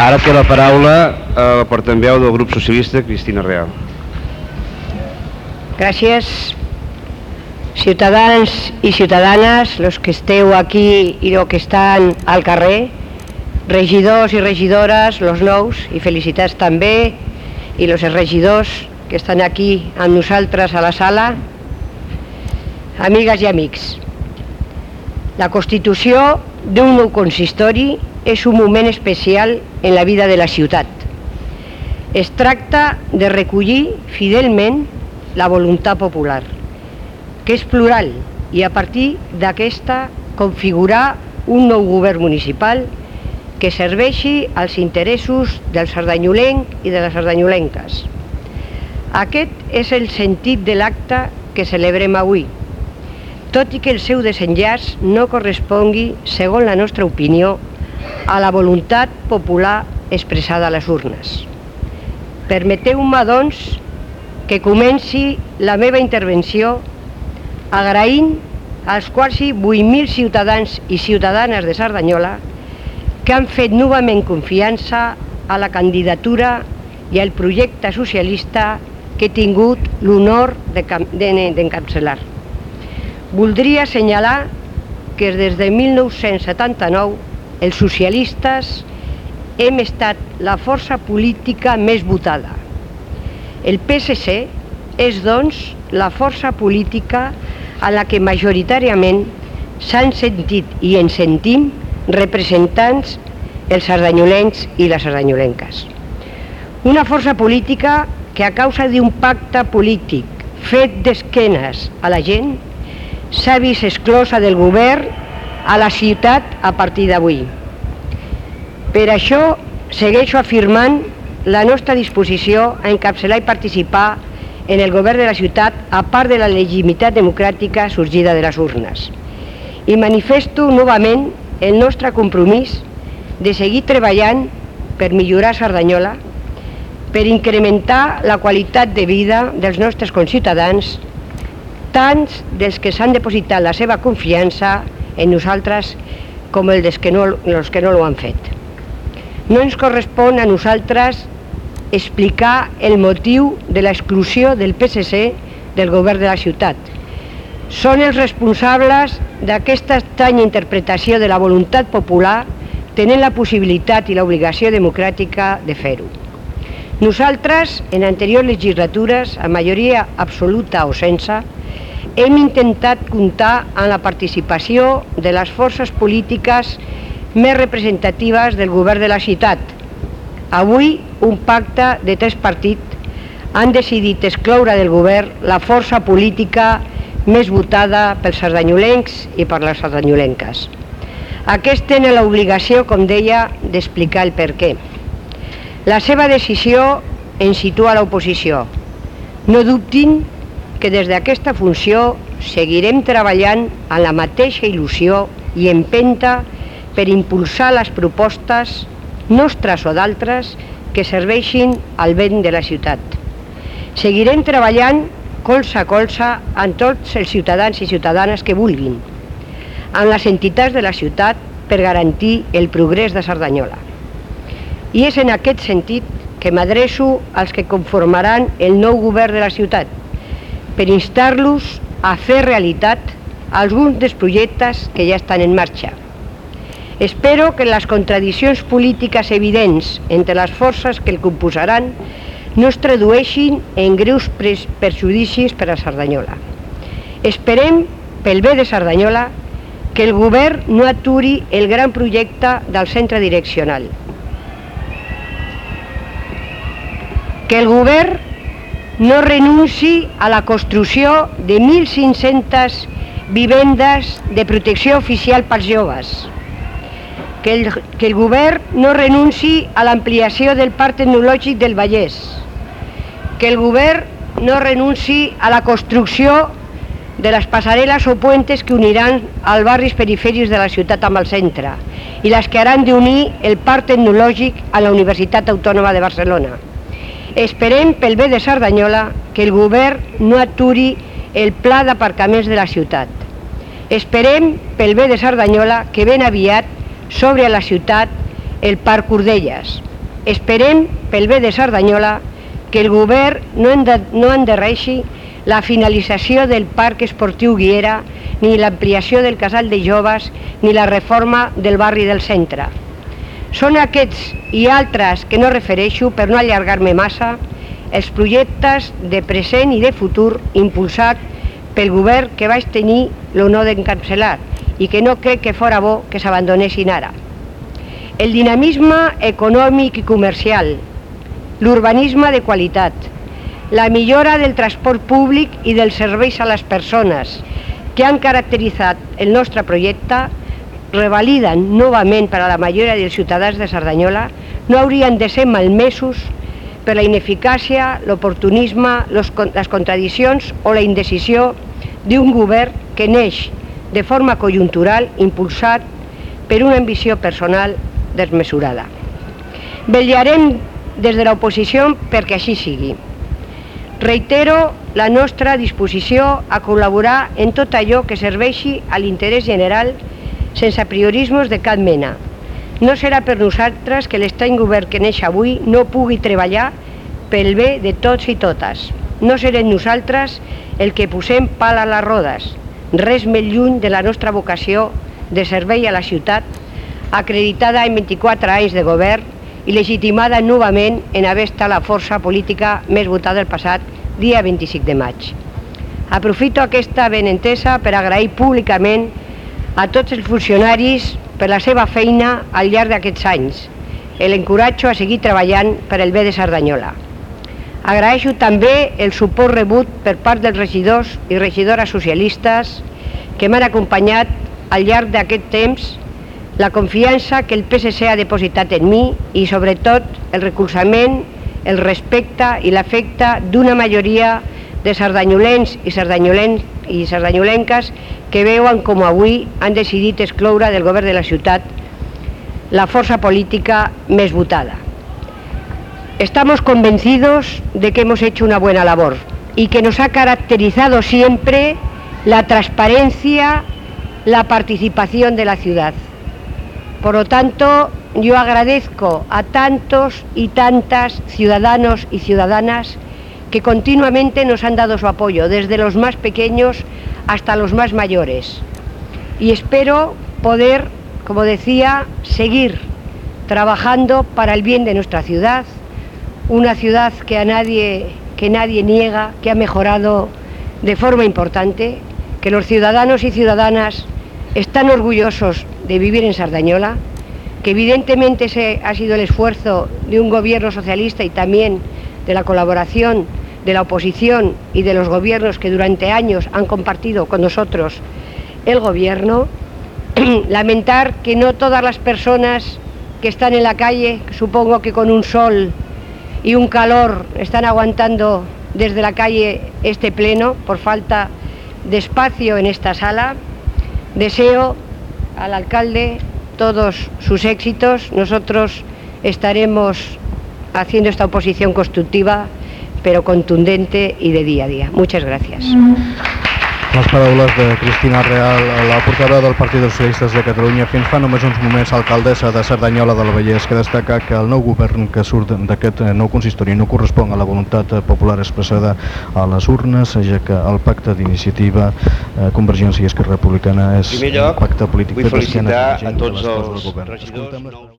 Ara té la paraula la portaveu del grup socialista, Cristina Real. Gràcies. Ciutadans i ciutadanes, los que esteu aquí i los que estan al carrer, regidors i regidores, los nous, i felicitats també, i los regidors que estan aquí amb nosaltres a la sala, amigues i amics. La constitució d'un nou consistori és un moment especial en la vida de la ciutat. Es tracta de recollir fidelment la voluntat popular, que és plural, i a partir d'aquesta configurar un nou govern municipal que serveixi als interessos del sardanyolenc i de les sardanyolenques. Aquest és el sentit de l'acte que celebrem avui, tot i que el seu desenllaç no correspongui, segons la nostra opinió, a la voluntat popular expressada a les urnes. Permeteu-me, doncs, que comenci la meva intervenció agraint als quasi 8.000 ciutadans i ciutadanes de Cerdanyola que han fet novament confiança a la candidatura i al projecte socialista que he tingut l'honor d'encapçalar. Voldria assenyalar que des de 1979 els socialistes hem estat la força política més votada. El PSC és, doncs, la força política a la que majoritàriament s'han sentit i ens sentim representants els sardanyolencs i les sardanyolenques. Una força política que a causa d'un pacte polític fet d'esquenes a la gent s'ha vist exclosa del govern a la ciutat a partir d'avui. Per això segueixo afirmant la nostra disposició a encapçalar i participar en el govern de la ciutat a part de la legitimitat democràtica sorgida de les urnes. I manifesto novament el nostre compromís de seguir treballant per millorar Cerdanyola, per incrementar la qualitat de vida dels nostres conciutadans, tant dels que s'han depositat la seva confiança en nosaltres com els que no ho han fet. No ens correspon a nosaltres explicar el motiu de l'exclusió del PSC del govern de la ciutat. Són els responsables d'aquesta estranya interpretació de la voluntat popular, tenint la possibilitat i l'obligació democràtica de fer-ho. Nosaltres, en anteriors legislatures, a majoria absoluta o sense, hem intentat comptar amb la participació de les forces polítiques més representatives del govern de la ciutat. Avui, un pacte de 3 partits han decidit excloure del govern la força política més votada pels sardanyolencs i per les sardanyolenques. Aquests tenen l'obligació, com deia, d'explicar el perquè. La seva decisió ens situa a l'oposició. No dubtin que des d'aquesta funció seguirem treballant amb la mateixa il·lusió i empenta per impulsar les propostes nostres o d'altres que serveixin al bé de la ciutat. Seguirem treballant colze a colze amb tots els ciutadans i ciutadanes que vulguin, amb les entitats de la ciutat per garantir el progrés de Cerdanyola. I és en aquest sentit que m'adreço als que conformaran el nou govern de la ciutat, per instar-los a fer realitat alguns dels projectes que ja estan en marxa. Espero que les contradiccions polítiques evidents entre les forces que el composaran no es tradueixin en greus perjudicis per a Cerdanyola. Esperem, pel bé de Cerdanyola, que el govern no aturi el gran projecte del centre direccional. Que el govern no renunci a la construcció de 1.500 vivendes de protecció oficial pels joves. Que el govern no renunci a l'ampliació del Parc Tecnològic del Vallès. Que el govern no renunci a la construcció de les passarel·les o puentes que uniran els barris perifèrics de la ciutat amb el centre i les que haran d'unir el Parc Tecnològic a la Universitat Autònoma de Barcelona. Esperem, pel bé de Cerdanyola, que el govern no aturi el pla d'aparcaments de la ciutat. Esperem, pel bé de Cerdanyola, que ben aviat s'obre a la ciutat el Parc Cordelles, Esperem, pel bé de Cerdanyola, que el govern no endarreixi la finalització del Parc Esportiu Guiera, ni l'ampliació del casal de joves, ni la reforma del barri del centre. Són aquests i altres que no refereixo, per no allargar-me massa, els projectes de present i de futur impulsat pel govern que vaig tenir l'honor d'encapçalar i que no crec que fora bo que s'abandonessin ara. El dinamisme econòmic i comercial, l'urbanisme de qualitat, la millora del transport públic i dels serveis a les persones que han caracteritzat el nostre projecte revaliden novament per a la majoria dels ciutadans de Cerdanyola, no haurien de ser malmesos per la ineficàcia, l'oportunisme, les contradiccions o la indecisió d'un govern que neix de forma conjuntural impulsat per una ambició personal desmesurada. Vetllarem des de l'oposició perquè així sigui. Reitero la nostra disposició a col·laborar en tot allò que serveixi a l'interès general sense apriorismes de cap mena. No serà per nosaltres que l'estrany govern que neix avui no pugui treballar pel bé de tots i totes. No serem nosaltres el que posem pal a les rodes, res més lluny de la nostra vocació de servei a la ciutat, acreditada en 24 anys de govern i legitimada novament en haver estat la força política més votada el passat dia 25 de maig. Aprofito aquesta benentesa per agrair públicament a tots els funcionaris per la seva feina al llarg d'aquests anys. L'encoratjo a seguir treballant per el bé de Cerdanyola. Agraeixo també el suport rebut per part dels regidors i regidores socialistes que m'han acompanyat al llarg d'aquest temps, la confiança que el PSC ha depositat en mi i, sobretot, el recolzament, el respecte i l'afecte d'una majoria de cerdanyolens i cerdanyolenques que veuen com avui han decidit excloure del govern de la ciutat la força política més votada. Estamos convencidos de que hemos hecho una buena labor y que nos ha caracterizado siempre la transparencia, la participación de la ciudad. Por lo tanto, yo agradezco a tantos y tantas ciudadanos y ciudadanas que continuamente nos han dado su apoyo, desde los más pequeños hasta los más mayores. Y espero poder, como decía, seguir trabajando para el bien de nuestra ciudad, una ciudad que nadie niega, que ha mejorado de forma importante, que los ciudadanos y ciudadanas están orgullosos de vivir en Cerdanyola, que evidentemente ese ha sido el esfuerzo de un gobierno socialista y también de la colaboración de la oposición y de los gobiernos que durante años han compartido con nosotros el gobierno. Lamentar que no todas las personas que están en la calle, supongo que con un sol y un calor, están aguantando desde la calle este pleno por falta de espacio en esta sala. Deseo al alcalde todos sus éxitos. Nosotros estaremos haciendo esta oposición constructiva, pero contundente y de día a día. Muchas gracias. Les paraules de Cristina Real, la portaveu del Partit dels Socialistes de Catalunya, fins fa només uns moments alcaldessa de Cerdanyola del Vallès, que destaca que el nou govern que surt d'aquest nou consistori no correspon a la voluntat popular expressada a les urnes, ja que el pacte d'iniciativa Convergència i Esquerra Republicana és un pacte polític vull felicitar a a tots els els regidors.